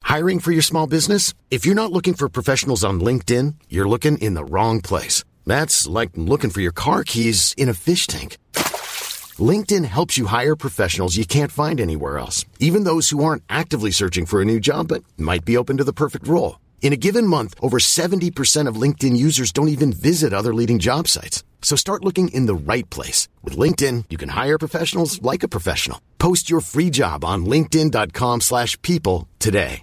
Hiring for your small business? If you're not looking for professionals on LinkedIn, you're looking in the wrong place. That's like looking for your car keys in a fish tank. LinkedIn helps you hire professionals you can't find anywhere else, even those who aren't actively searching for a new job but might be open to the perfect role. In a given month, over 70% of LinkedIn users don't even visit other leading job sites. So start looking in the right place. With LinkedIn, you can hire professionals like a professional. Post your free job on linkedin.com/people today.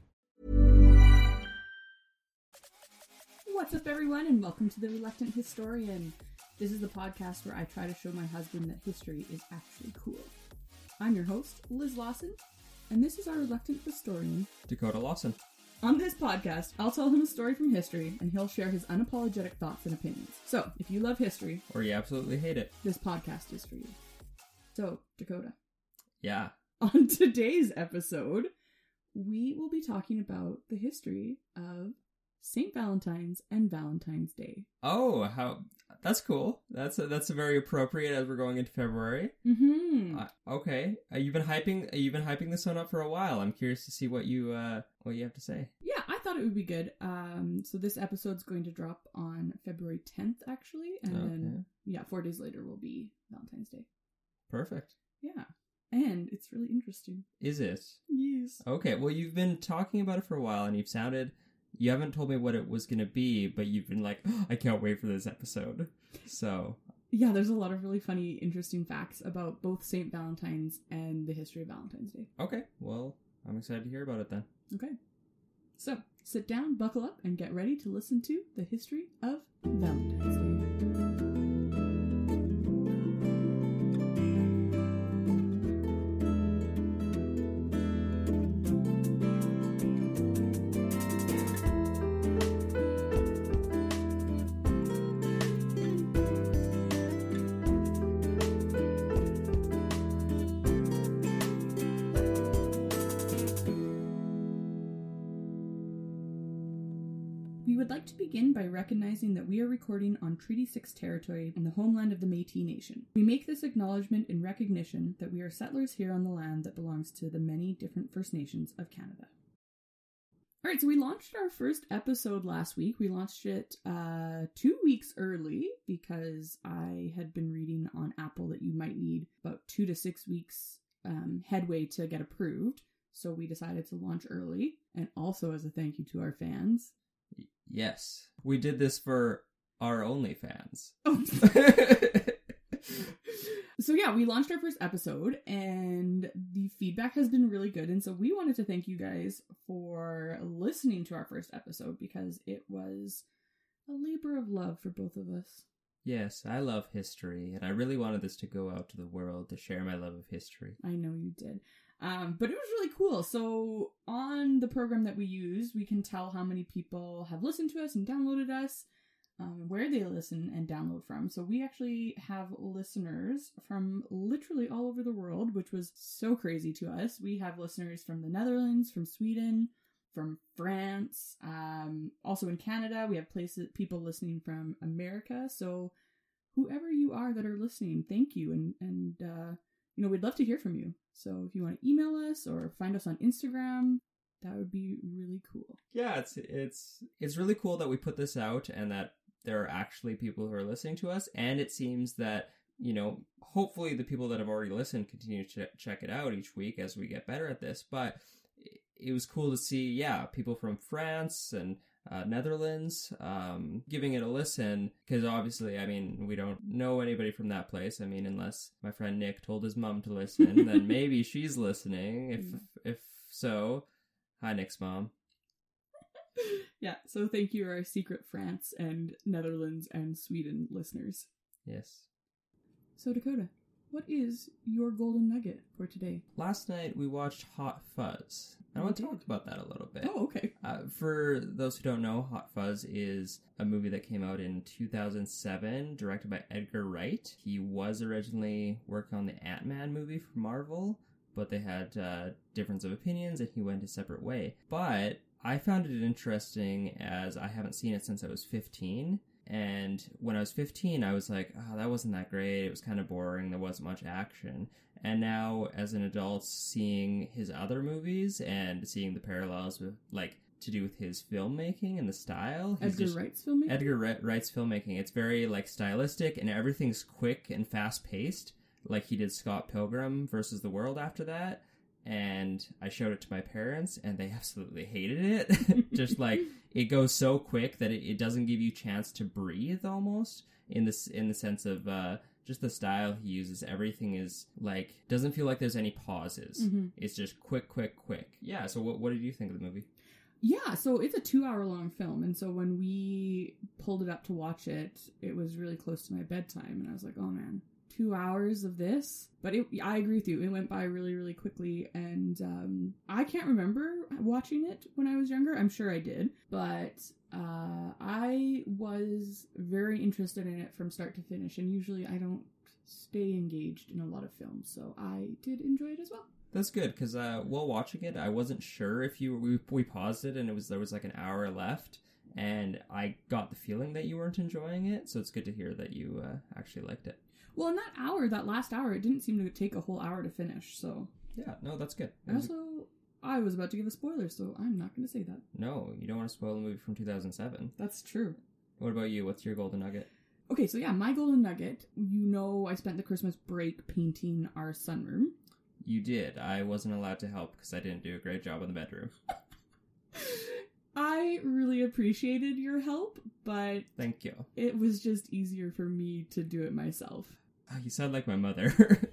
What's up, everyone, and welcome to The Reluctant Historian. This is the podcast where I try to show my husband that history is actually cool. I'm your host, Liz Lawson, and this is our reluctant historian, Dakota Lawson. On this podcast, I'll tell him a story from history, and he'll share his unapologetic thoughts and opinions. So, if you love history, or you absolutely hate it, this podcast is for you. So, Dakota. Yeah. On today's episode, we will be talking about the history of St. Valentine's and Valentine's Day. Oh, that's cool. That's a very appropriate as we're going into February. Mm-hmm. Okay. You've been hyping this one up for a while. I'm curious to see what you have to say. Yeah, I thought it would be good. So this episode's going to drop on February 10th, actually, and then 4 days later will be Valentine's Day. Perfect. Yeah, and it's really interesting. Is it? Yes. Okay. Well, you've been talking about it for a while, and you haven't told me what it was going to be, but you've been like, oh, I can't wait for this episode. So... yeah, there's a lot of really funny, interesting facts about both St. Valentine's and the history of Valentine's Day. Okay, well, I'm excited to hear about it then. Okay. So, sit down, buckle up, and get ready to listen to the history of Valentine's Day. We would like to begin by recognizing that we are recording on Treaty 6 territory in the homeland of the Métis Nation. We make this acknowledgement in recognition that we are settlers here on the land that belongs to the many different First Nations of Canada. Alright, so we launched our first episode last week. We launched it 2 weeks early because I had been reading on Apple that you might need about 2 to 6 weeks headway to get approved. So we decided to launch early, and also as a thank you to our fans. Yes. We did this for our OnlyFans. Oh. So yeah, we launched our first episode and the feedback has been really good. And so we wanted to thank you guys for listening to our first episode because it was a labor of love for both of us. Yes, I love history and I really wanted this to go out to the world to share my love of history. I know you did. But it was really cool. So on the program that we use, we can tell how many people have listened to us and downloaded us, where they listen and download from. So we actually have listeners from literally all over the world, which was so crazy to us. We have listeners from the Netherlands, from Sweden, from France, also in Canada. We have people listening from America. So whoever you are that are listening, thank you. And we'd love to hear from you. So if you want to email us or find us on Instagram, that would be really cool. Yeah, it's really cool that we put this out and that there are actually people who are listening to us. And it seems that, hopefully the people that have already listened continue to check it out each week as we get better at this. But it was cool to see, people from France and Netherlands giving it a listen, because obviously, we don't know anybody from that place. Unless my friend Nick told his mom to listen, then maybe she's listening. If so, hi Nick's mom. Yeah, so thank you, our secret France and Netherlands and Sweden listeners. Yes. So Dakota, what is your golden nugget for today? Last night we watched Hot Fuzz. I want to talk about that a little bit. Oh, okay. For those who don't know, Hot Fuzz is a movie that came out in 2007, directed by Edgar Wright. He was originally working on the Ant-Man movie for Marvel, but they had difference of opinions and he went a separate way. But I found it interesting as I haven't seen it since I was 15, And when I was 15, I was like, oh, that wasn't that great. It was kind of boring. There wasn't much action. And now, as an adult, seeing his other movies and seeing the parallels with, like, to do with his filmmaking and the style. Edgar Wright's filmmaking? Edgar Wright's filmmaking. It's very, like, stylistic, and everything's quick and fast-paced, like he did Scott Pilgrim versus the World after that. And I showed it to my parents, and they absolutely hated it. Just like, it goes so quick that it doesn't give you a chance to breathe, almost, in the sense of just the style he uses. Everything is, like, doesn't feel like there's any pauses. Mm-hmm. It's just quick, quick, quick. Yeah, so what did you think of the movie? Yeah, so it's a 2-hour-long film, and so when we pulled it up to watch it, it was really close to my bedtime, and I was like, oh man, 2 hours of this? But I agree with you, it went by really, really quickly, and I can't remember watching it when I was younger. I'm sure I did, but I was very interested in it from start to finish, and usually I don't stay engaged in a lot of films, so I did enjoy it as well. That's good, because while watching it, I wasn't sure if we paused it and there was like an hour left, and I got the feeling that you weren't enjoying it, so it's good to hear that you actually liked it. Well, in that last hour, it didn't seem to take a whole hour to finish, so... Yeah, no, that's good. I was about to give a spoiler, so I'm not going to say that. No, you don't want to spoil a movie from 2007. That's true. What about you? What's your golden nugget? Okay, so yeah, my golden nugget, I spent the Christmas break painting our sunroom. You did. I wasn't allowed to help because I didn't do a great job in the bedroom. I really appreciated your help, but... Thank you. It was just easier for me to do it myself. Oh, you sound like my mother.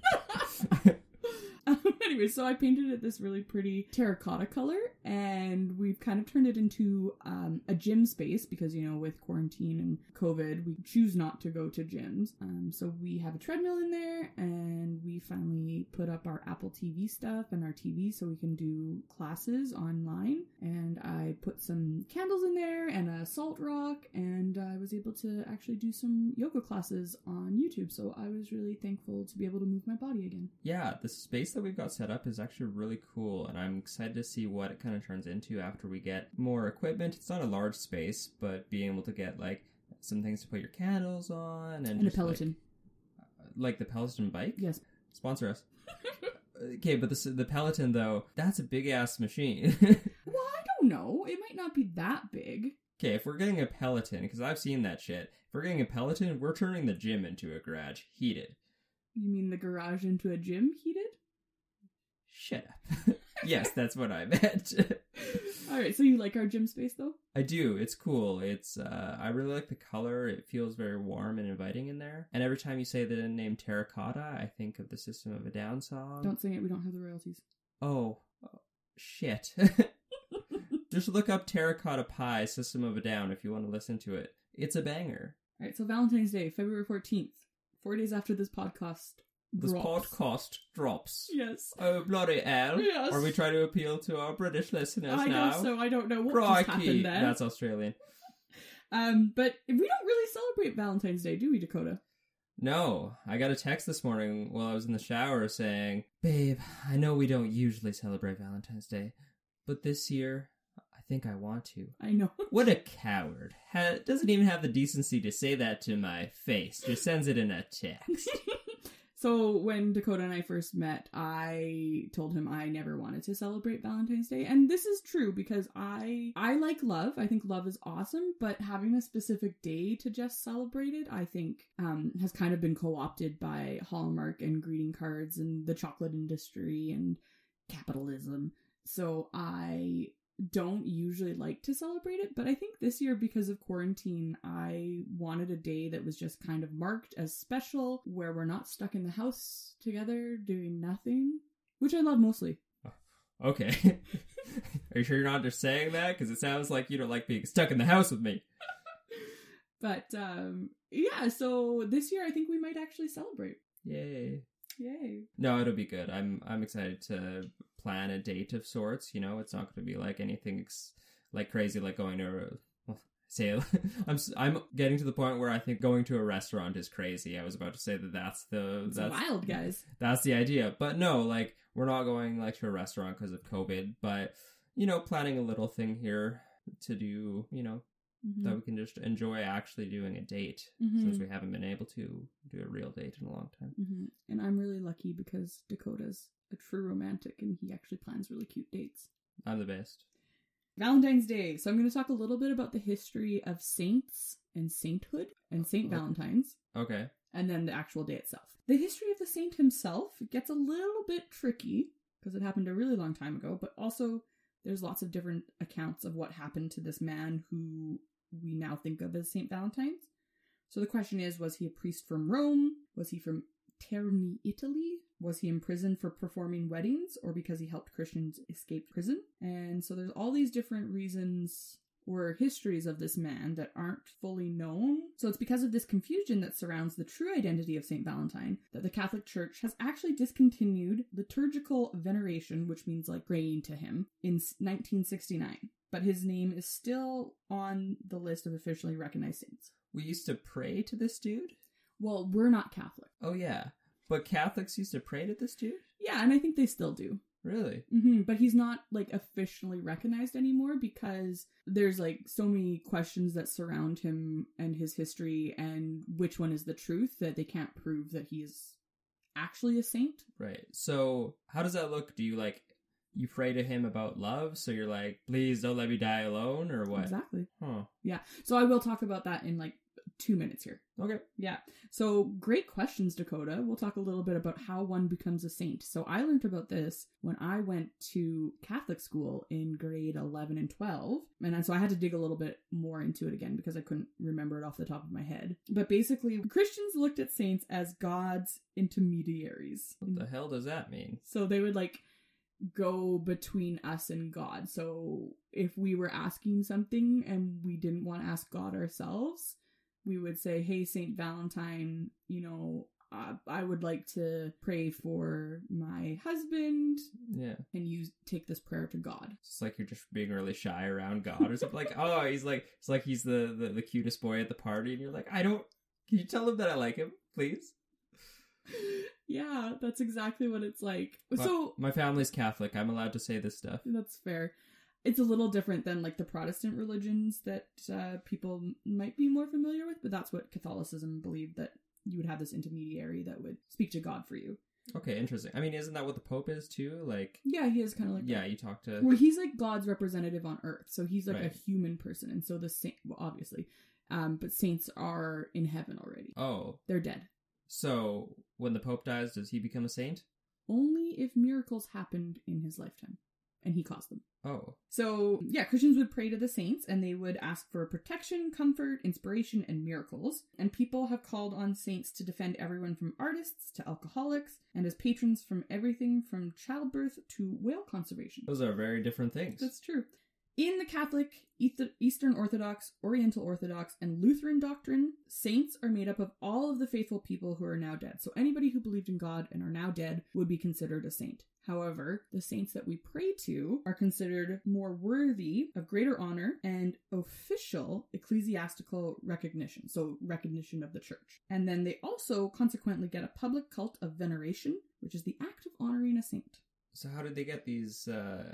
Anyway, so I painted it this really pretty terracotta color, and we've kind of turned it into a gym space because, with quarantine and COVID, we choose not to go to gyms. So we have a treadmill in there, and we finally put up our Apple TV stuff and our TV so we can do classes online. And I put some candles in there and a salt rock, and I was able to actually do some yoga classes on YouTube. So I was really thankful to be able to move my body again. Yeah, the space that we've got set up is actually really cool, and I'm excited to see what it kind of turns into after we get more equipment. It's not a large space, but being able to get like some things to put your candles on and just, a Peloton, like the Peloton bike. Yes, sponsor us. Okay, but the Peloton though, that's a big ass machine. Well, I don't know. It might not be that big. Okay, if we're getting a Peloton, because I've seen that shit. If we're getting a Peloton, we're turning the gym into a garage, heated. You mean the garage into a gym, heated? Shut up. Yes, that's what I meant. Alright, so you like our gym space, though? I do. It's cool. It's, I really like the color. It feels very warm and inviting in there. And every time you say the name Terracotta, I think of the System of a Down song. Don't sing it. We don't have the royalties. Oh shit. Just look up Terracotta Pie, System of a Down, if you want to listen to it. It's a banger. Alright, so Valentine's Day, February 14th. 4 days after this podcast drops. Yes. Oh, bloody hell. Yes. Or we try to appeal to our British listeners now. I know, so I don't know what Crikey. just happened then. That's Australian. But we don't really celebrate Valentine's Day, do we, Dakota? No. I got a text this morning while I was in the shower saying, babe, I know we don't usually celebrate Valentine's Day, but this year, I think I want to. I know. What a coward. Doesn't even have the decency to say that to my face. Just sends it in a text. So when Dakota and I first met, I told him I never wanted to celebrate Valentine's Day. And this is true because I like love. I think love is awesome. But having a specific day to just celebrate it, I think has kind of been co-opted by Hallmark and greeting cards and the chocolate industry and capitalism. So I don't usually like to celebrate it, but I think this year, because of quarantine, I wanted a day that was just kind of marked as special, where we're not stuck in the house together doing nothing, which I love mostly. Okay. Are you sure you're not just saying that? Because it sounds like you don't like being stuck in the house with me. But, yeah, so this year I think we might actually celebrate. Yay. No, it'll be good. I'm excited to plan a date of sorts. It's not going to be like anything like crazy, like going to I'm getting to the point where I think going to a restaurant is crazy. I was about to say that's wild, guys. That's the idea, but no, like we're not going like to a restaurant because of COVID. But planning a little thing here to do, that we can just enjoy actually doing a date, since we haven't been able to do a real date in a long time. And I'm really lucky because Dakota's a true romantic and he actually plans really cute dates. I'm the best. Valentine's Day. So I'm going to talk a little bit about the history of saints and sainthood and Saint Valentine's. Okay. And then the actual day itself. The history of the saint himself gets a little bit tricky because it happened a really long time ago, but also there's lots of different accounts of what happened to this man who we now think of as Saint Valentine's. So the question is, was he a priest from Rome? Was he from Terni, Italy? Was he imprisoned for performing weddings or because he helped Christians escape prison? And so there's all these different reasons or histories of this man that aren't fully known. So it's because of this confusion that surrounds the true identity of St. Valentine that the Catholic Church has actually discontinued liturgical veneration, which means like praying to him, in 1969. But his name is still on the list of officially recognized saints. We used to pray to this dude? Well, we're not Catholic. Oh, yeah. But Catholics used to pray to this dude? Yeah, and I think they still do. Really? But he's not like officially recognized anymore because there's like so many questions that surround him and his history and which one is the truth that they can't prove that he is actually a saint. Right. So how does that look? Do you like, you pray to him about love? So you're like, please don't let me die alone, or what? Exactly. Huh. Yeah. So I will talk about that in like 2 minutes here. Okay. Yeah. So great questions, Dakota. We'll talk a little bit about how one becomes a saint. So I learned about this when I went to Catholic school in grade 11 and 12. And so I had to dig a little bit more into it again because I couldn't remember it off the top of my head. But basically, Christians looked at saints as God's intermediaries. What the hell does that mean? So they would like go between us and God. So if we were asking something and we didn't want to ask God ourselves, we would say, hey, Saint Valentine, you know, I would like to pray for my husband. Yeah. And you take this prayer to God. It's like you're just being really shy around God or something. Like, oh, he's like, it's like he's the cutest boy at the party. And you're like, can you tell him that I like him, please? Yeah, that's exactly what it's like. My family's Catholic. I'm allowed to say this stuff. That's fair. It's a little different than like the Protestant religions that people might be more familiar with, but that's what Catholicism believed, that you would have this intermediary that would speak to God for you. Okay, interesting. I mean, isn't that what the Pope is too? Like, yeah, he is kind of like yeah, that. You talk to. Well, he's like God's representative on Earth, so he's like Right. a human person, and so the saint, well, obviously, but saints are in heaven already. Oh, They're dead. So when the Pope dies, does he become a saint? Only if miracles happened in his lifetime, and he caused them. Oh. So, yeah, Christians would pray to the saints, and they would ask for protection, comfort, inspiration, and miracles. And people have called on saints to defend everyone from artists to alcoholics, and as patrons from everything from childbirth to whale conservation. Those are very different things. That's true. In the Catholic, Eastern Orthodox, Oriental Orthodox, and Lutheran doctrine, saints are made up of all of the faithful people who are now dead. So anybody who believed in God and are now dead would be considered a saint. However, the saints that we pray to are considered more worthy of greater honor and official ecclesiastical recognition, so recognition of the church. And then they also consequently get a public cult of veneration, which is the act of honoring a saint. So how did they get these,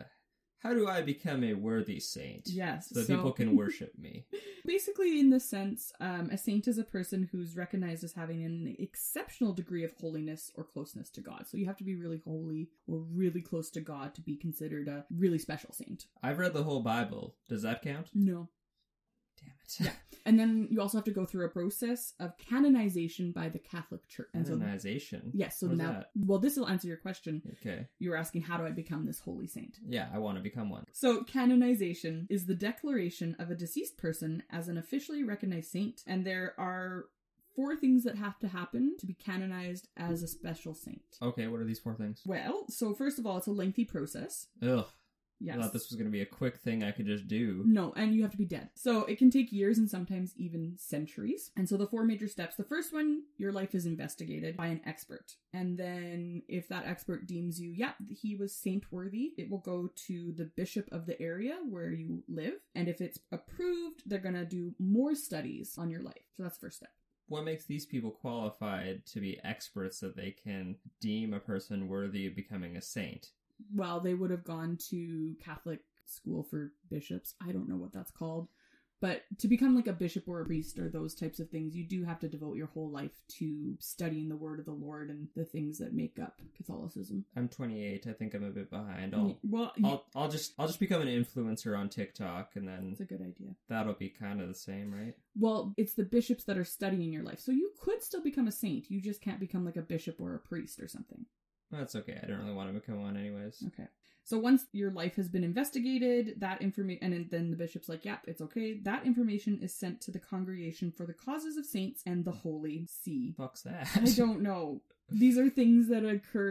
how do I become a worthy saint? Yes. So people can worship me. Basically, in this sense, a saint is a person who's recognized as having an exceptional degree of holiness or closeness to God. So you have to be really holy or really close to God to be considered a really special saint. I've read the whole Bible. Does that count? No. Damn it. Yeah. And then you also have to go through a process of canonization by the Catholic Church. Canonization? Yes. So what now, that? Well, this will answer your question. Okay. You were asking, how do I become this holy saint? Yeah, I want to become one. So canonization is the declaration of a deceased person as an officially recognized saint. And there are 4 things that have to happen to be canonized as a special saint. Okay, what are these 4 things? Well, so first of all, it's a lengthy process. Ugh. Yes. I thought this was going to be a quick thing I could just do. No, and you have to be dead. So it can take years and sometimes even centuries. And so the 4 major steps. The first one, your life is investigated by an expert. And then if that expert deems you, yeah, he was saint worthy, it will go to the bishop of the area where you live. And if it's approved, they're going to do more studies on your life. So that's the first step. What makes these people qualified to be experts that they can deem a person worthy of becoming a saint? Well, they would have gone to Catholic school for bishops. I don't know what that's called. But to become like a bishop or a priest or those types of things, you do have to devote your whole life to studying the word of the Lord and the things that make up Catholicism. I'm 28. I think I'm a bit behind. I'll just become an influencer on TikTok, and then that's a good idea. That'll be kind of the same, right? Well, it's the bishops that are studying your life, so you could still become a saint. You just can't become like a bishop or a priest or something. That's okay. I don't really want to become one anyways. Okay. So once your life has been investigated, that information, and then the bishop's like, yep, it's okay. That information is sent to the Congregation for the Causes of Saints and the Holy See. Fuck's that? I don't know. These are things that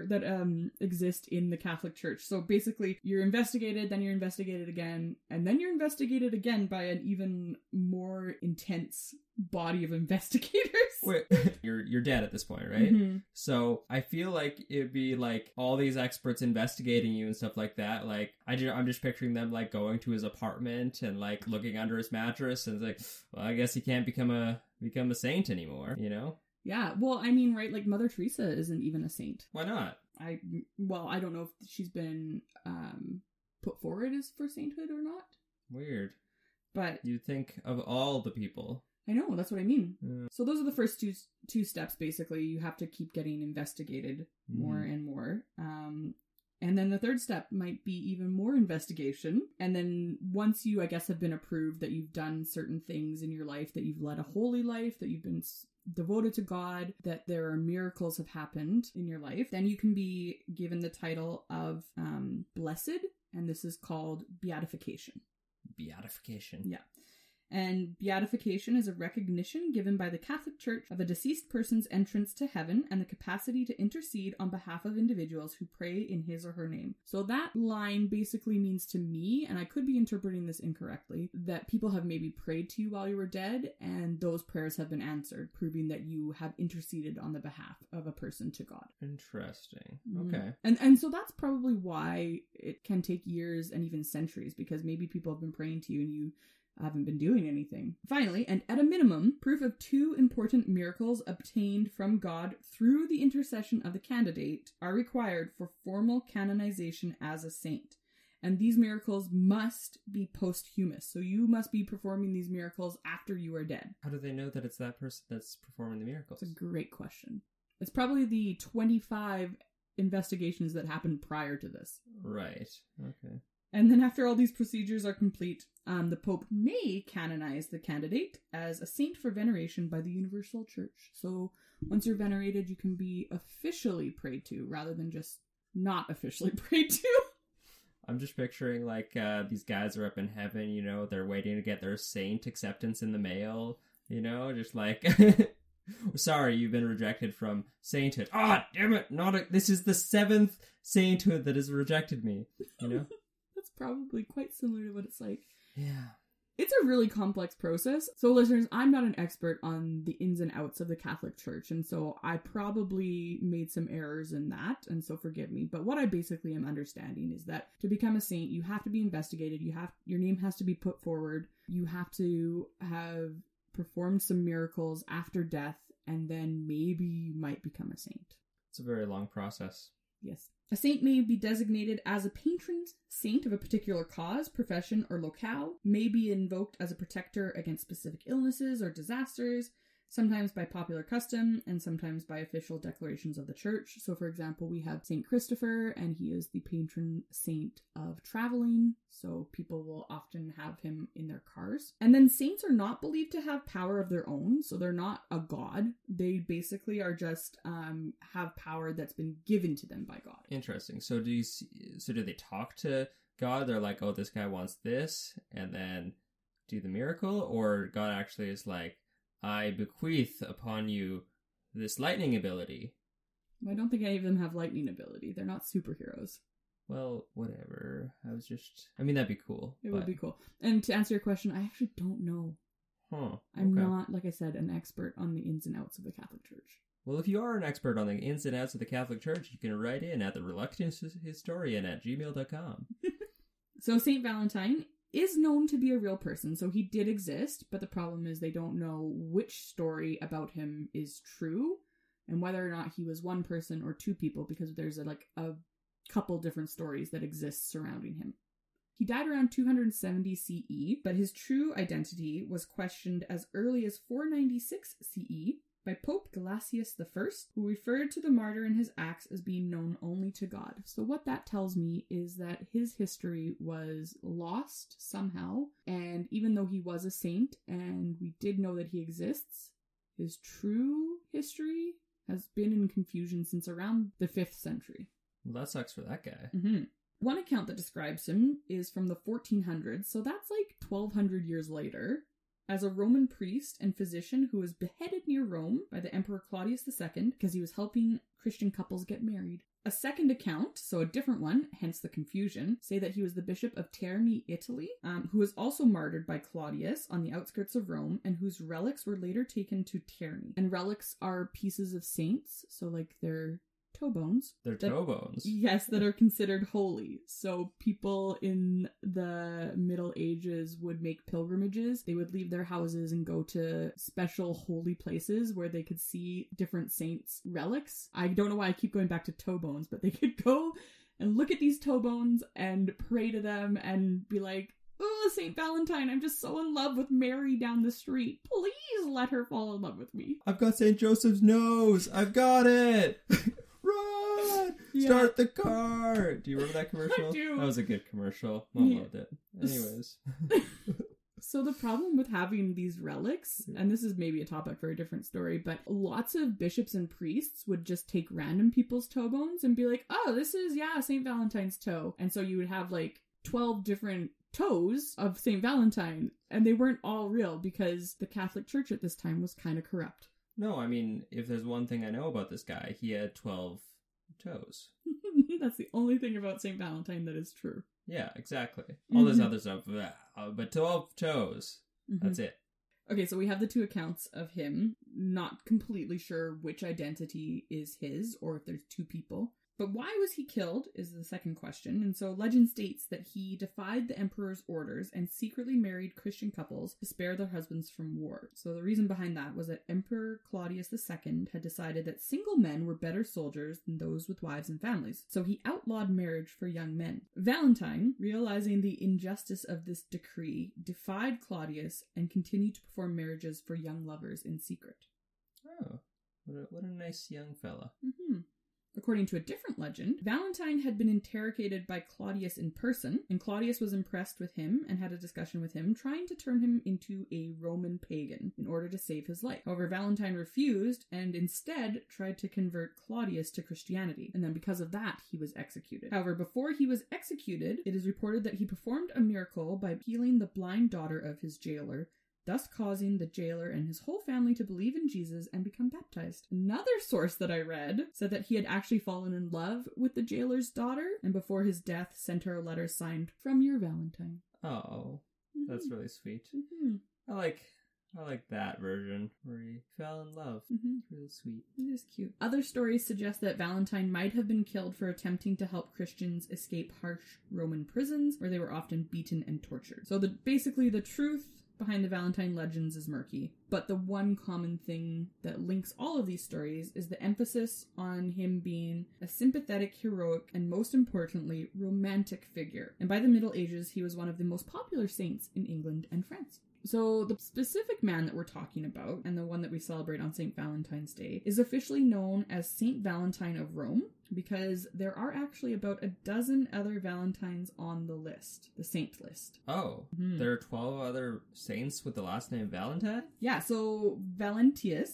exist in the Catholic Church. So basically, you're investigated, then you're investigated again, and then you're investigated again by an even more intense body of investigators. Wait, you're dead at this point, right? Mm-hmm. So I feel like it'd be like all these experts investigating you and stuff like that. Like I'm just picturing them like going to his apartment and like looking under his mattress and like, well, I guess he can't become a saint anymore, you know? Yeah, well, I mean, right, like Mother Teresa isn't even a saint. Why not? I don't know if she's been put forward as for sainthood or not. Weird. But you'd think of all the people. I know, that's what I mean. Yeah. So those are the first two steps, basically. You have to keep getting investigated more and more. And then the third step might be even more investigation. And then once you, I guess, have been approved that you've done certain things in your life, that you've led a holy life, that you've been devoted to God, that there are miracles have happened in your life, then you can be given the title of blessed, and this is called beatification. Beatification. Yeah. And beatification is a recognition given by the Catholic Church of a deceased person's entrance to heaven and the capacity to intercede on behalf of individuals who pray in his or her name. So that line basically means to me, and I could be interpreting this incorrectly, that people have maybe prayed to you while you were dead, and those prayers have been answered, proving that you have interceded on the behalf of a person to God. Interesting. Okay. And so that's probably why it can take years and even centuries, because maybe people have been praying to you and you haven't been doing anything. Finally, and at a minimum, proof of 2 important miracles obtained from God through the intercession of the candidate are required for formal canonization as a saint. And these miracles must be posthumous. So you must be performing these miracles after you are dead. How do they know that it's that person that's performing the miracles? That's a great question. It's probably the 25 investigations that happened prior to this. Right. Okay. And then after all these procedures are complete, the Pope may canonize the candidate as a saint for veneration by the Universal Church. So once you're venerated, you can be officially prayed to rather than just not officially prayed to. I'm just picturing like these guys are up in heaven, you know, they're waiting to get their saint acceptance in the mail, you know, just like... Sorry, you've been rejected from sainthood. Ah, damn it! This is the 7th sainthood that has rejected me, you know? That's probably quite similar to what it's like. Yeah. It's a really complex process. So listeners, I'm not an expert on the ins and outs of the Catholic Church, and so I probably made some errors in that, and so forgive me. But what I basically am understanding is that to become a saint, you have to be investigated, your name has to be put forward, you have to have performed some miracles after death, and then maybe you might become a saint. It's a very long process. Yes. A saint may be designated as a patron saint of a particular cause, profession, or locale, may be invoked as a protector against specific illnesses or disasters, sometimes by popular custom and sometimes by official declarations of the church. So, for example, we have Saint Christopher, and he is the patron saint of traveling, so people will often have him in their cars. And then saints are not believed to have power of their own, so they're not a god. They basically are just have power that's been given to them by God. Interesting. So do they talk to God? They're like, oh, this guy wants this, and then do the miracle? Or God actually is like, I bequeath upon you this lightning ability. I don't think any of them have lightning ability. They're not superheroes. Well, whatever. That'd be cool. It would be cool. And to answer your question, I actually don't know. Huh. I'm not, like I said, an expert on the ins and outs of the Catholic Church. Well, if you are an expert on the ins and outs of the Catholic Church, you can write in at thereluctanthistorian@gmail.com. So St. Valentine is known to be a real person, so he did exist, but the problem is they don't know which story about him is true and whether or not he was one person or 2 people, because there's a couple different stories that exist surrounding him. He died around 270 CE, but his true identity was questioned as early as 496 CE by Pope Gelasius I, who referred to the martyr and his acts as being known only to God. So what that tells me is that his history was lost somehow, and even though he was a saint and we did know that he exists, his true history has been in confusion since around the 5th century. Well, that sucks for that guy. Mm-hmm. One account that describes him is from the 1400s, so that's like 1200 years later, as a Roman priest and physician who was beheaded near Rome by the Emperor Claudius II because he was helping Christian couples get married. A second account, so a different one, hence the confusion, say that he was the Bishop of Terni, Italy, who was also martyred by Claudius on the outskirts of Rome, and whose relics were later taken to Terni. And relics are pieces of saints, so like they're toe bones. They're toe bones. Yes, that are considered holy. So people in the Middle Ages would make pilgrimages. They would leave their houses and go to special holy places where they could see different saints' relics. I don't know why I keep going back to toe bones, but they could go and look at these toe bones and pray to them and be like, "Oh, St. Valentine, I'm just so in love with Mary down the street. Please let her fall in love with me." I've got St. Joseph's nose. I've got it. Run! Yeah. Start the car! Do you remember that commercial? I do. That was a good commercial. Mom loved it. Anyways. So the problem with having these relics, and this is maybe a topic for a different story, but lots of bishops and priests would just take random people's toe bones and be like, "Oh, this is, St. Valentine's toe." And so you would have like 12 different toes of St. Valentine, and they weren't all real because the Catholic Church at this time was kind of corrupt. No, I mean, if there's one thing I know about this guy, he had 12 toes. That's the only thing about St. Valentine that is true. Yeah, exactly. All this other stuff, but 12 toes. That's it. Okay, so we have the two accounts of him. Not completely sure which identity is his, or if there's two people. But why was he killed is the second question. And so legend states that he defied the emperor's orders and secretly married Christian couples to spare their husbands from war. So the reason behind that was that Emperor Claudius II had decided that single men were better soldiers than those with wives and families. So he outlawed marriage for young men. Valentine, realizing the injustice of this decree, defied Claudius and continued to perform marriages for young lovers in secret. Oh, what a nice young fella. Mm-hmm. According to a different legend, Valentine had been interrogated by Claudius in person, and Claudius was impressed with him and had a discussion with him, trying to turn him into a Roman pagan in order to save his life. However, Valentine refused and instead tried to convert Claudius to Christianity, and then because of that, he was executed. However, before he was executed, it is reported that he performed a miracle by healing the blind daughter of his jailer, thus causing the jailer and his whole family to believe in Jesus and become baptized. Another source that I read said that he had actually fallen in love with the jailer's daughter, and before his death sent her a letter signed, "From your Valentine." Oh, that's really sweet. Mm-hmm. I like that version where he fell in love. It's really sweet. It is cute. Other stories suggest that Valentine might have been killed for attempting to help Christians escape harsh Roman prisons, where they were often beaten and tortured. So basically the truth behind the Valentine legends is murky, but the one common thing that links all of these stories is the emphasis on him being a sympathetic, heroic, and most importantly, romantic figure. And by the Middle Ages, he was one of the most popular saints in England and France. So the specific man that we're talking about, and the one that we celebrate on St. Valentine's Day, is officially known as St. Valentine of Rome, because there are actually about a dozen other Valentines on the list, the saint list. Oh, there are 12 other saints with the last name Valentine? Yeah, so Valentinus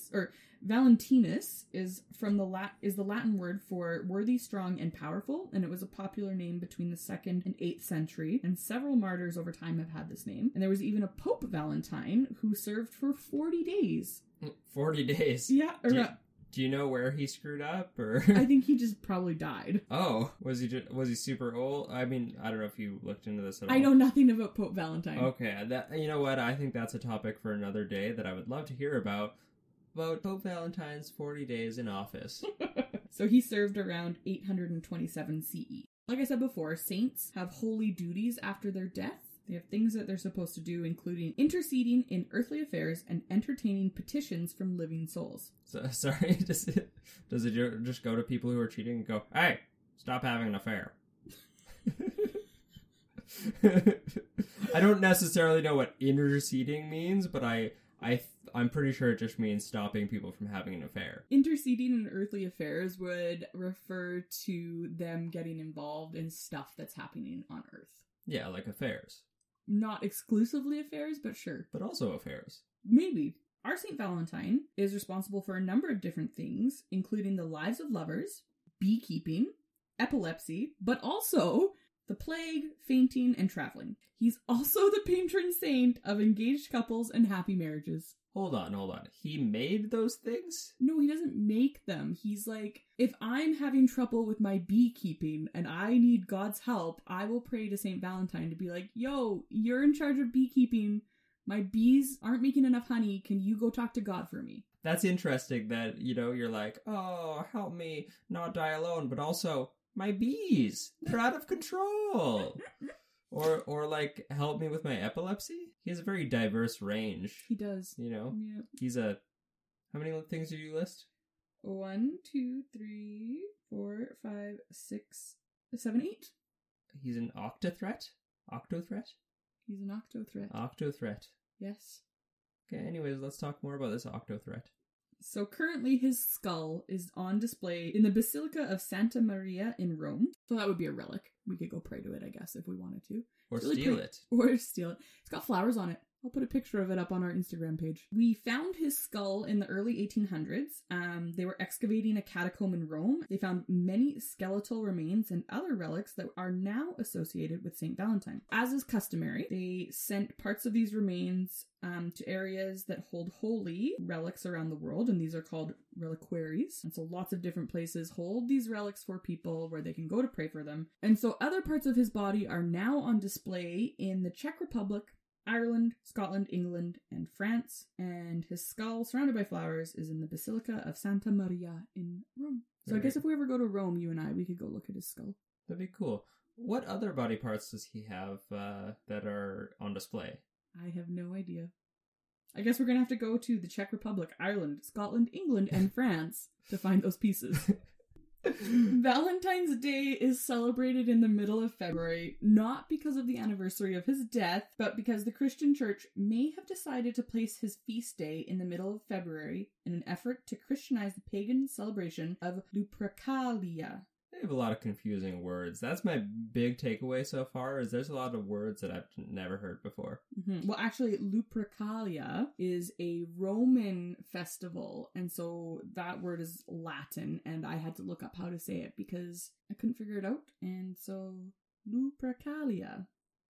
is the Latin word for worthy, strong, and powerful, and it was a popular name between the 2nd and 8th century, and several martyrs over time have had this name. And there was even a Pope Valentine who served for 40 days. 40 days? Yeah. Do you know where he screwed up, or? I think he just probably died. Oh, was he super old? I mean, I don't know if you looked into this at all. I know nothing about Pope Valentine. Okay, you know what? I think that's a topic for another day that I would love to hear about Pope Valentine's 40 days in office. So he served around 827 CE. Like I said before, saints have holy duties after their death. They have things that they're supposed to do, including interceding in earthly affairs and entertaining petitions from living souls. So, sorry, does it just go to people who are cheating and go, "Hey, stop having an affair"? I don't necessarily know what interceding means, but I'm pretty sure it just means stopping people from having an affair. Interceding in earthly affairs would refer to them getting involved in stuff that's happening on Earth. Yeah, like affairs. Not exclusively affairs, but sure. But also affairs. Maybe. Our St. Valentine is responsible for a number of different things, including the lives of lovers, beekeeping, epilepsy, but also the plague, fainting, and traveling. He's also the patron saint of engaged couples and happy marriages. Hold on. He made those things? No, he doesn't make them. He's like, if I'm having trouble with my beekeeping and I need God's help, I will pray to St. Valentine to be like, yo, you're in charge of beekeeping. My bees aren't making enough honey. Can you go talk to God for me? That's interesting that, you're like, oh, help me not die alone, but also, my bees, they're out of control. Or like, help me with my epilepsy? He has a very diverse range. He does. Yeah. He's how many things do you list? 1, 2, 3, 4, 5, 6, 7, 8. He's an octothreat? Octothreat? He's an octothreat. Octothreat. Yes. Okay, anyways, let's talk more about this octothreat. So currently his skull is on display in the Basilica of Santa Maria in Rome. So that would be a relic. We could go pray to it, I guess, if we wanted to. Or really steal it. Or steal it. It's got flowers on it. I'll put a picture of it up on our Instagram page. We found his skull in the early 1800s. They were excavating a catacomb in Rome. They found many skeletal remains and other relics that are now associated with St. Valentine. As is customary, they sent parts of these remains to areas that hold holy relics around the world, and these are called reliquaries. And so lots of different places hold these relics for people where they can go to pray for them. And so other parts of his body are now on display in the Czech Republic, Ireland, Scotland, England, and France, and his skull, surrounded by flowers, is in the Basilica of Santa Maria in Rome. So I guess if we ever go to Rome, you and I, we could go look at his skull. That'd be cool. What other body parts does he have that are on display? I have no idea. I guess we're gonna have to go to the Czech Republic, Ireland, Scotland, England, and France to find those pieces. Valentine's Day is celebrated in the middle of February, not because of the anniversary of his death, but because the Christian Church may have decided to place his feast day in the middle of February in an effort to Christianize the pagan celebration of Lupercalia. They have a lot of confusing words. That's my big takeaway so far, is there's a lot of words that I've never heard before. Mm-hmm. Well, actually, Lupercalia is a Roman festival, and so that word is Latin, and I had to look up how to say it because I couldn't figure it out, and so Lupercalia.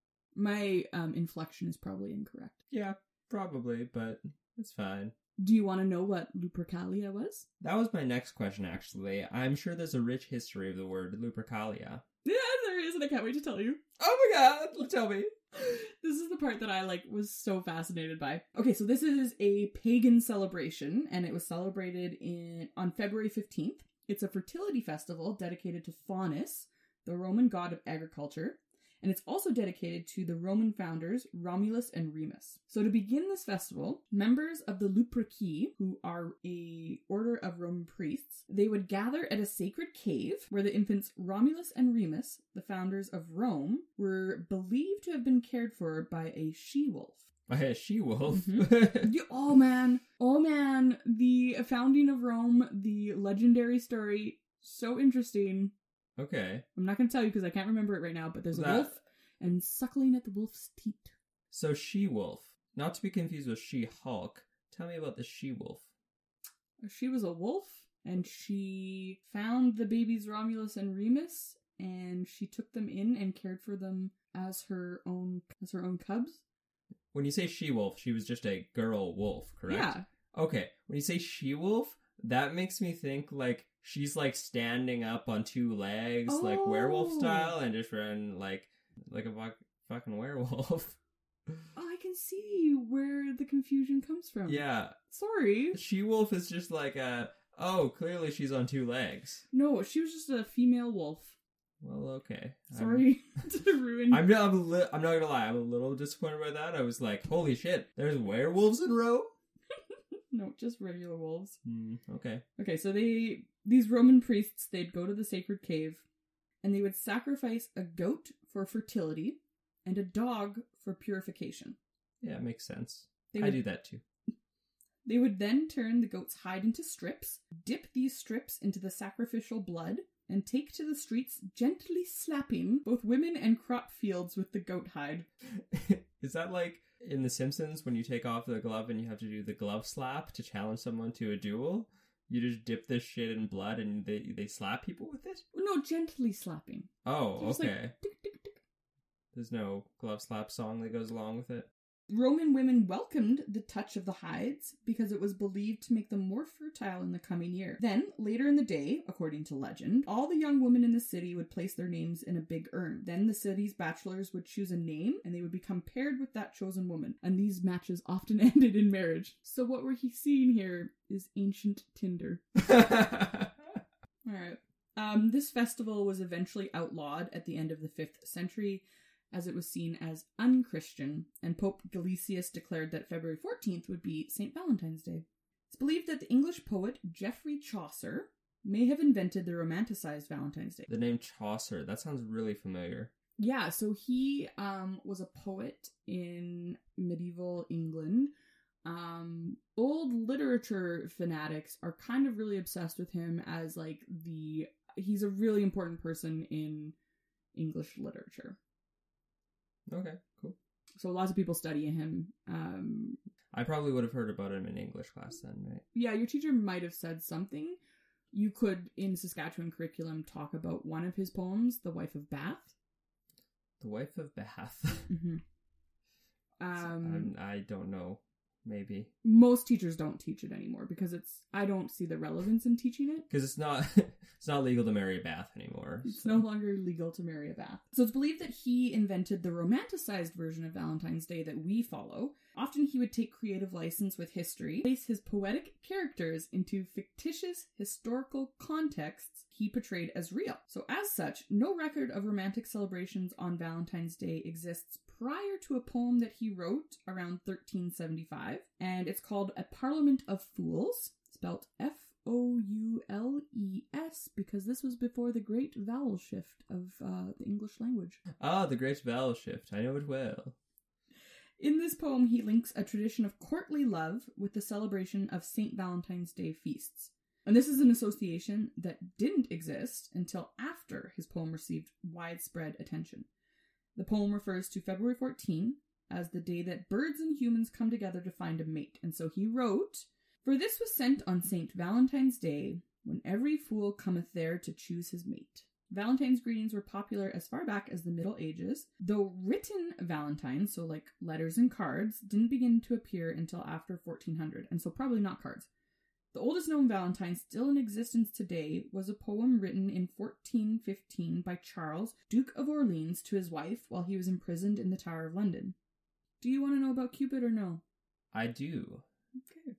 My inflection is probably incorrect. Yeah, probably, but it's fine. Do you want to know what Lupercalia was? That was my next question, actually. I'm sure there's a rich history of the word Lupercalia. Yeah, there is, and I can't wait to tell you. Oh my god, tell me. This is the part that I was so fascinated by. Okay, so this is a pagan celebration, and it was celebrated on February 15th. It's a fertility festival dedicated to Faunus, the Roman god of agriculture. And it's also dedicated to the Roman founders Romulus and Remus. So to begin this festival, members of the Luperci, who are a order of Roman priests, they would gather at a sacred cave where the infants Romulus and Remus, the founders of Rome, were believed to have been cared for by a she-wolf. By a she-wolf? Mm-hmm. Oh man, the founding of Rome, the legendary story, so interesting. Okay. I'm not going to tell you because I can't remember it right now, but there's a wolf and suckling at the wolf's teat. So she-wolf, not to be confused with She-Hulk. Tell me about the she-wolf. She was a wolf, and she found the babies Romulus and Remus, and she took them in and cared for them as her own cubs. When you say she-wolf, she was just a girl wolf, correct? Yeah. Okay. When you say she-wolf, that makes me think she's standing up on two legs, like werewolf style, and just run like a fucking werewolf. Oh, I can see where the confusion comes from. Yeah. Sorry. She-wolf is just clearly she's on two legs. No, she was just a female wolf. Well, okay. Sorry to ruin. I'm not gonna lie, I'm a little disappointed by that. I was like, holy shit, there's werewolves in Rome? No, just regular wolves. Okay. Okay, so these Roman priests, they'd go to the sacred cave, and they would sacrifice a goat for fertility, and a dog for purification. Yeah, it makes sense. They I would- do that too. They would then turn the goat's hide into strips, dip these strips into the sacrificial blood, and take to the streets, gently slapping both women and crop fields with the goat hide. Is that like in The Simpsons when you take off the glove and you have to do the glove slap to challenge someone to a duel? You just dip this shit in blood and they slap people with it? No, gently slapping. Oh, Just okay. like, tick, tick, tick. There's no glove slap song that goes along with it. Roman women welcomed the touch of the hides because it was believed to make them more fertile in the coming year. Then, later in the day, according to legend, all the young women in the city would place their names in a big urn. Then the city's bachelors would choose a name and they would become paired with that chosen woman. And these matches often ended in marriage. So what we're seeing here is ancient Tinder. Alright. This festival was eventually outlawed at the end of the 5th century, as it was seen as unchristian, and Pope Gelasius declared that February 14th would be St. Valentine's Day. It's believed that the English poet Geoffrey Chaucer may have invented the romanticized Valentine's Day. The name Chaucer, that sounds really familiar. Yeah, so he was a poet in medieval England. Old literature fanatics are kind of really obsessed with him as like he's a really important person in English literature. Okay, cool. So lots of people study him. I probably would have heard about him in English class then, right? Yeah, your teacher might have said something. You could, in Saskatchewan curriculum, talk about one of his poems, The Wife of Bath. The Wife of Bath. Mm-hmm. I don't know. Maybe. Most teachers don't teach it anymore because I don't see the relevance in teaching it. Because it's not legal to marry a Bath anymore. It's no longer legal to marry a Bath. So it's believed that he invented the romanticized version of Valentine's Day that we follow. Often he would take creative license with history, place his poetic characters into fictitious historical contexts he portrayed as real. So as such, no record of romantic celebrations on Valentine's Day exists prior to a poem that he wrote around 1375, and it's called A Parliament of Fools, spelt Foules, because this was before the great vowel shift of the English language. Ah, the great vowel shift. I know it well. In this poem, he links a tradition of courtly love with the celebration of St. Valentine's Day feasts. And this is an association that didn't exist until after his poem received widespread attention. The poem refers to February 14 as the day that birds and humans come together to find a mate. And so he wrote, "For this was sent on St. Valentine's Day, when every fool cometh there to choose his mate." Valentine's greetings were popular as far back as the Middle Ages, though written valentines, so like letters and cards, didn't begin to appear until after 1400, and so probably not cards. The oldest known valentine still in existence today was a poem written in 1415 by Charles, Duke of Orleans, to his wife while he was imprisoned in the Tower of London. Do you want to know about Cupid or no? I do. Okay.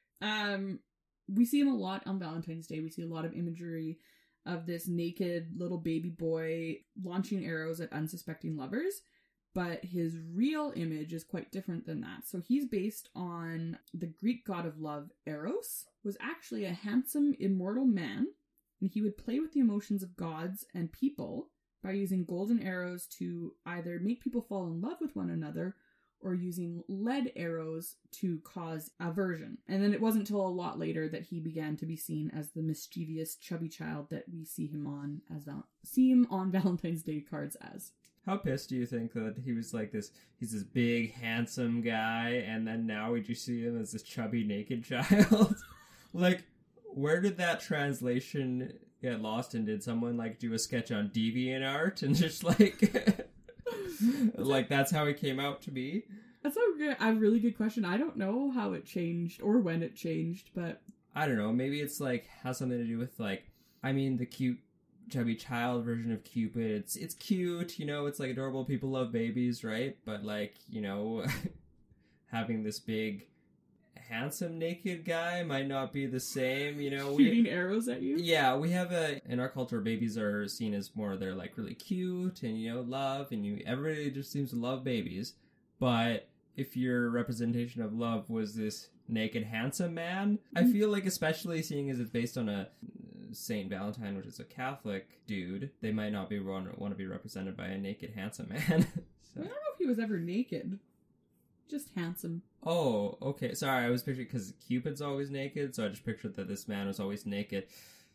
We see him a lot on Valentine's Day. We see a lot of imagery of this naked little baby boy launching arrows at unsuspecting lovers, but his real image is quite different than that. So he's based on the Greek god of love, Eros, was actually a handsome, immortal man, and he would play with the emotions of gods and people by using golden arrows to either make people fall in love with one another or using lead arrows to cause aversion. And then it wasn't until a lot later that he began to be seen as the mischievous, chubby child that we see him on Valentine's Day cards as. How pissed do you think that he was like this? He's this big, handsome guy, and then now we just see him as this chubby, naked child. Like, where did that translation get lost? And did someone like do a sketch on DeviantArt and just like, like that's how he came out to be? That's a really good question. I don't know how it changed or when it changed, but I don't know. Maybe it's like has something to do with like, I mean, the cute chubby child version of Cupid. It's cute, you know. It's like adorable. People love babies, right? But like, you know, having this big, handsome naked guy might not be the same, you know. Shooting arrows at you? Yeah, we have in our culture, babies are seen as more, they're like really cute and, you know, love, and everybody just seems to love babies. But if your representation of love was this naked, handsome man, I feel like, especially seeing as it's based on a Saint Valentine, which is a Catholic dude, they might not be want to be represented by a naked, handsome man. I don't know if he was ever naked. Just handsome. Oh, okay. Sorry, I was picturing, because Cupid's always naked, so I just pictured that this man was always naked.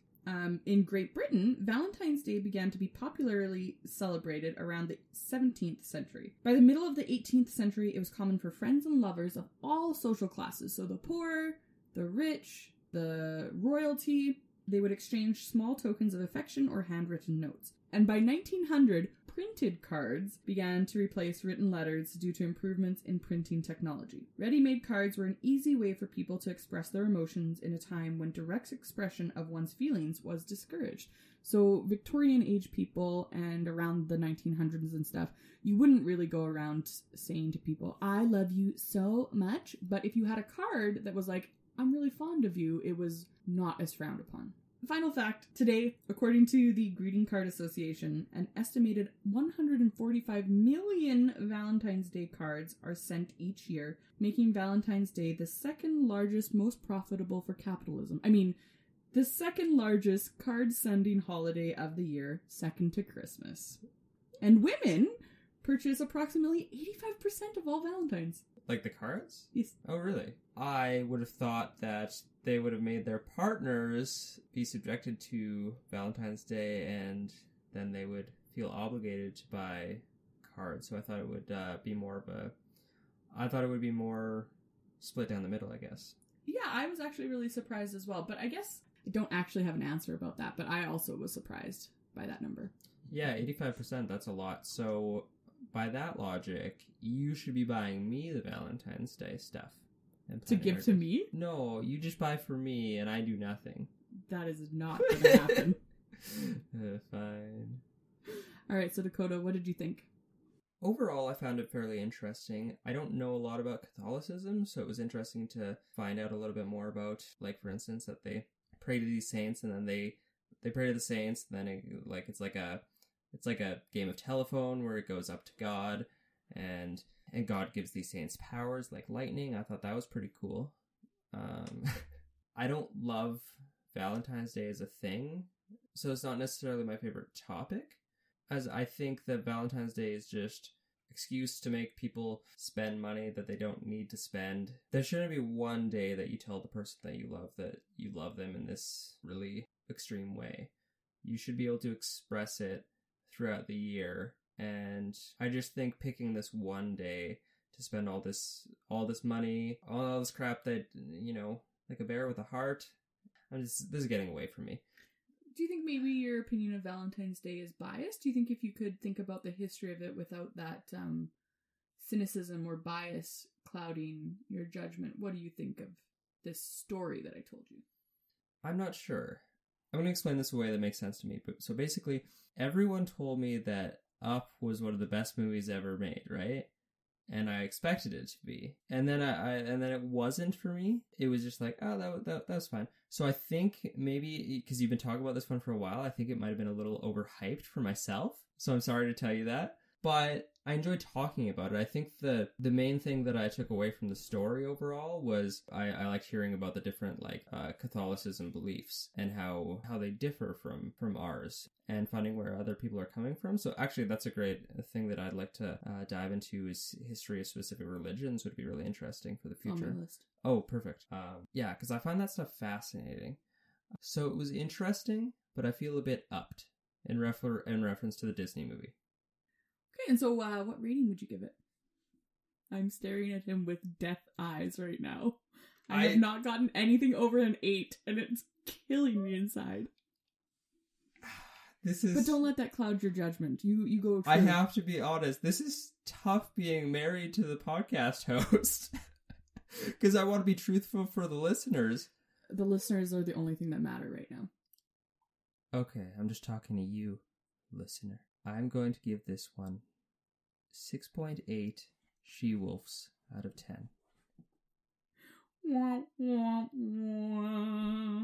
In Great Britain, Valentine's Day began to be popularly celebrated around the 17th century. By the middle of the 18th century, it was common for friends and lovers of all social classes, so the poor, the rich, the royalty, they would exchange small tokens of affection or handwritten notes. And by 1900, printed cards began to replace written letters due to improvements in printing technology. Ready-made cards were an easy way for people to express their emotions in a time when direct expression of one's feelings was discouraged. So Victorian age people and around the 1900s and stuff, you wouldn't really go around saying to people, I love you so much. But if you had a card that was like, I'm really fond of you, it was not as frowned upon. Final fact, today, according to the Greeting Card Association, an estimated 145 million Valentine's Day cards are sent each year, making Valentine's Day the second largest, most profitable for capitalism. I mean, the second largest card-sending holiday of the year, second to Christmas. And women purchase approximately 85% of all Valentines. Like the cards? Yes. Oh, really? I would have thought that they would have made their partners be subjected to Valentine's Day, and then they would feel obligated to buy cards. So I thought it would be more of a... I thought it would be more split down the middle, I guess. Yeah, I was actually really surprised as well. But I guess I don't actually have an answer about that, but I also was surprised by that number. Yeah, 85%, that's a lot. So by that logic, you should be buying me the Valentine's Day stuff. To give to me? No, you just buy for me and I do nothing. That is not going to happen. Fine. Alright, so Dakota, what did you think? Overall, I found it fairly interesting. I don't know a lot about Catholicism, so it was interesting to find out a little bit more about, like, for instance, that they pray to these saints, and then they pray to the saints, and then it's like a game of telephone where it goes up to God, and God gives these saints powers like lightning. I thought that was pretty cool. I don't love Valentine's Day as a thing, so it's not necessarily my favorite topic, as I think that Valentine's Day is just excuse to make people spend money that they don't need to spend. There shouldn't be one day that you tell the person that you love them in this really extreme way. You should be able to express it throughout the year. And I just think picking this one day to spend all this money, all this crap that, you know, like a bear with a heart, this is getting away from me. Do you think maybe your opinion of Valentine's Day is biased? Do you think if you could think about the history of it without that cynicism or bias clouding your judgment, what do you think of this story that I told you? I'm not sure. I'm going to explain this in a way that makes sense to me. So basically, everyone told me that Up was one of the best movies ever made, right? And I expected it to be. And then and then it wasn't for me. It was just like, oh, that was fine. So I think maybe, because you've been talking about this one for a while, I think it might have been a little overhyped for myself. So I'm sorry to tell you that. But I enjoyed talking about it. I think the main thing that I took away from the story overall was I liked hearing about the different Catholicism beliefs and how they differ from ours, and finding where other people are coming from. So actually that's a great thing that I'd like to dive into, is history of specific religions. Would be really interesting for the future. On my list. Oh, perfect. Yeah, because I find that stuff fascinating. So it was interesting, but I feel a bit upped in reference to the Disney movie. Okay, and so what rating would you give it? I'm staring at him with death eyes right now. I have not gotten anything over an 8, and it's killing me inside. But don't let that cloud your judgment. You go. I have to be honest. This is tough being married to the podcast host. Because I want to be truthful for the listeners. The listeners are the only thing that matter right now. Okay, I'm just talking to you, listener. I'm going to give this one 6.8 she-wolves out of 10. Wah, wah, wah.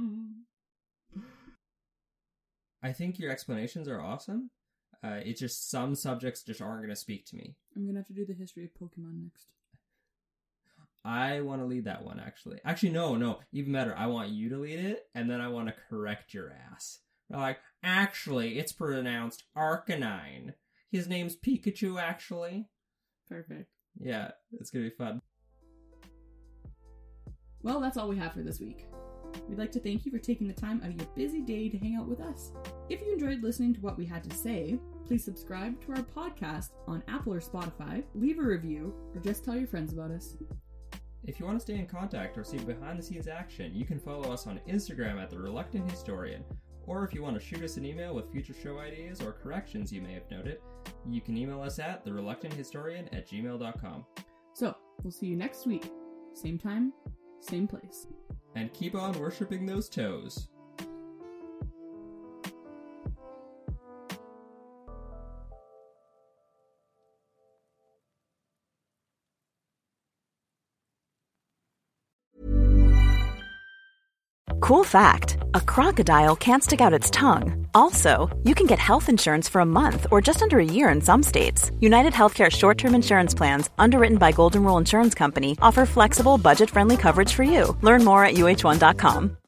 I think your explanations are awesome. It's just some subjects just aren't going to speak to me. I'm going to have to do the history of Pokemon next. I want to lead that one, actually. Actually, no. Even better. I want you to lead it, and then I want to correct your ass. Like, actually, it's pronounced Arcanine. His name's Pikachu, actually. Perfect. Yeah, it's going to be fun. Well, that's all we have for this week. We'd like to thank you for taking the time out of your busy day to hang out with us. If you enjoyed listening to what we had to say, please subscribe to our podcast on Apple or Spotify, leave a review, or just tell your friends about us. If you want to stay in contact or see behind-the-scenes action, you can follow us on Instagram at The Reluctant Historian. Or if you want to shoot us an email with future show ideas or corrections you may have noted, you can email us at thereluctanthistorian@gmail.com. So, we'll see you next week. Same time, same place. And keep on worshipping those toes. Cool fact, a crocodile can't stick out its tongue. Also, you can get health insurance for a month or just under a year in some states. United Healthcare short-term insurance plans, underwritten by Golden Rule Insurance Company, offer flexible, budget-friendly coverage for you. Learn more at uh1.com.